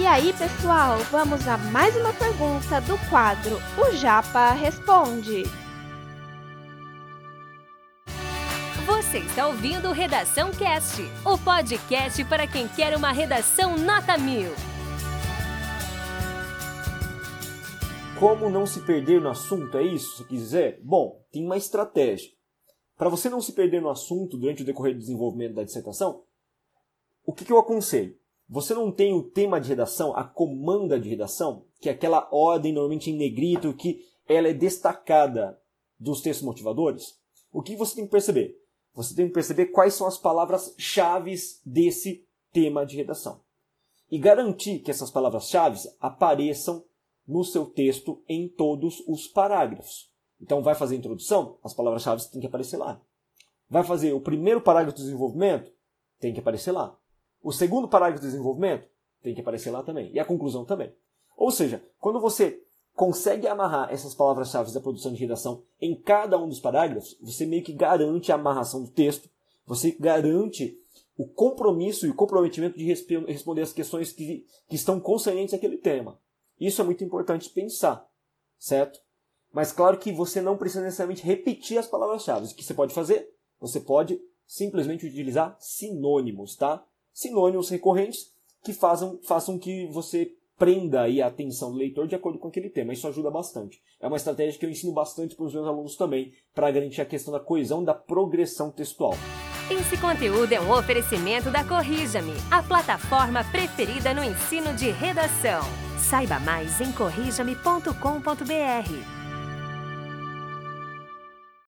aí, pessoal, vamos a mais uma pergunta do quadro O Japa Responde. Você está ouvindo o Redação Cast, o podcast para quem quer uma redação nota 1000. Como não se perder no assunto, é isso que você quis dizer? Bom, tem uma estratégia. Para você não se perder no assunto durante o decorrer do desenvolvimento da dissertação, o que eu aconselho? Você não tem o tema de redação, a comanda de redação, que é aquela ordem normalmente em negrito, que ela é destacada dos textos motivadores? O que você tem que perceber? Você tem que perceber quais são as palavras-chave desse tema de redação. E garantir que essas palavras-chave apareçam no seu texto em todos os parágrafos. Então, vai fazer a introdução? As palavras-chave têm que aparecer lá. Vai fazer o primeiro parágrafo do desenvolvimento? Tem que aparecer lá. O segundo parágrafo do desenvolvimento? Tem que aparecer lá também. E a conclusão também. Ou seja, quando você consegue amarrar essas palavras-chave da produção de redação em cada um dos parágrafos, você meio que garante a amarração do texto, você garante o compromisso e o comprometimento de responder as questões que estão concernentes àquele tema. Isso é muito importante pensar, certo? Mas claro que você não precisa necessariamente repetir as palavras-chave. O que você pode fazer? Você pode simplesmente utilizar sinônimos, tá? Sinônimos recorrentes que façam que você prenda aí a atenção do leitor de acordo com aquele tema. Isso ajuda bastante. É uma estratégia que eu ensino bastante para os meus alunos também, para garantir a questão da coesão da progressão textual. Esse conteúdo é um oferecimento da Corrija-me, a plataforma preferida no ensino de redação. Saiba mais em corrijame.com.br.